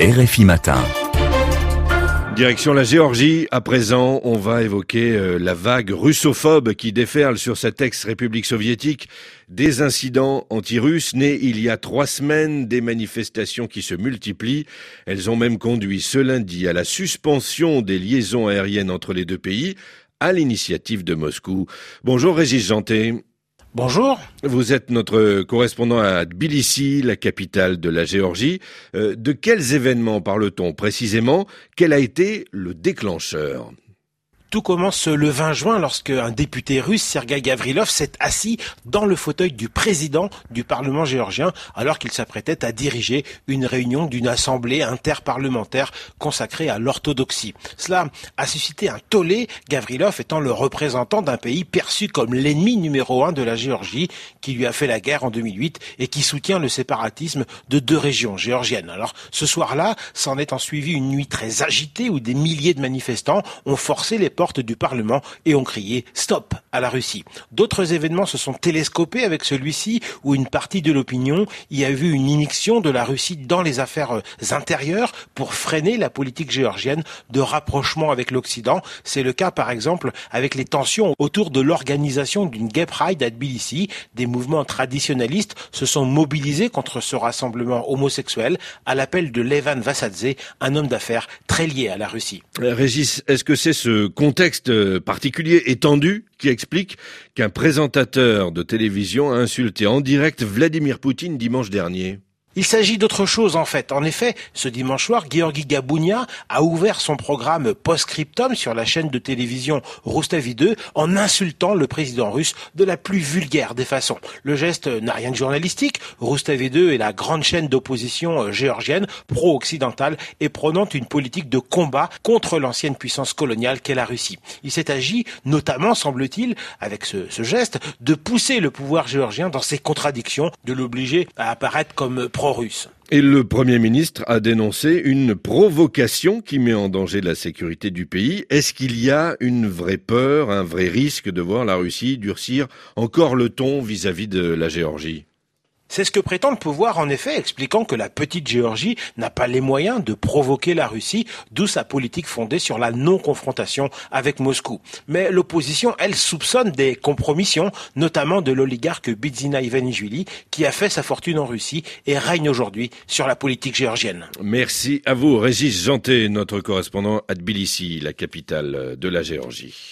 RFI Matin. Direction la Géorgie, à présent, on va évoquer la vague russophobe qui déferle sur cette ex-république soviétique. Des incidents anti-russes nés il y a 3 semaines, des manifestations qui se multiplient. Elles ont même conduit ce lundi à la suspension des liaisons aériennes entre les deux pays, à l'initiative de Moscou. Bonjour Régis Janté. Bonjour. Vous êtes notre correspondant à Tbilissi, la capitale de la Géorgie. De quels événements parle-t-on précisément? Quel a été le déclencheur? Tout commence le 20 juin lorsque un député russe, Sergueï Gavrilov, s'est assis dans le fauteuil du président du Parlement géorgien alors qu'il s'apprêtait à diriger une réunion d'une assemblée interparlementaire consacrée à l'orthodoxie. Cela a suscité un tollé, Gavrilov étant le représentant d'un pays perçu comme l'ennemi numéro 1 de la Géorgie, qui lui a fait la guerre en 2008 et qui soutient le séparatisme de 2 régions géorgiennes. Alors ce soir-là, s'en est ensuivi une nuit très agitée où des milliers de manifestants ont forcé les portes du Parlement et ont crié « Stop » à la Russie. D'autres événements se sont télescopés avec celui-ci où une partie de l'opinion y a vu une immixtion de la Russie dans les affaires intérieures pour freiner la politique géorgienne de rapprochement avec l'Occident. C'est le cas par exemple avec les tensions autour de l'organisation d'une Gay Pride à Tbilissi. Des mouvements traditionnalistes se sont mobilisés contre ce rassemblement homosexuel à l'appel de Levan Vassadze, un homme d'affaires très lié à la Russie. Régis, est-ce que c'est ce contexte particulier étendu qui explique qu'un présentateur de télévision a insulté en direct Vladimir Poutine dimanche dernier? Il s'agit d'autre chose en fait. En effet, ce dimanche soir, Gueorgui Gabounia a ouvert son programme Post-Scriptum sur la chaîne de télévision Rustavi 2 en insultant le président russe de la plus vulgaire des façons. Le geste n'a rien de journalistique. Rustavi 2 est la grande chaîne d'opposition géorgienne, pro-occidentale et prônant une politique de combat contre l'ancienne puissance coloniale qu'est la Russie. Il s'est agi, notamment, semble-t-il, avec ce geste, de pousser le pouvoir géorgien dans ses contradictions, de l'obliger à apparaître comme pro-russe. Et le Premier ministre a dénoncé une provocation qui met en danger la sécurité du pays. Est-ce qu'il y a une vraie peur, un vrai risque de voir la Russie durcir encore le ton vis-à-vis de la Géorgie ? C'est ce que prétend le pouvoir en effet, expliquant que la petite Géorgie n'a pas les moyens de provoquer la Russie, d'où sa politique fondée sur la non-confrontation avec Moscou. Mais l'opposition, elle, soupçonne des compromissions, notamment de l'oligarque Bidzina Ivanishvili, qui a fait sa fortune en Russie et règne aujourd'hui sur la politique géorgienne. Merci à vous, Régis Janté, notre correspondant à Tbilissi, la capitale de la Géorgie.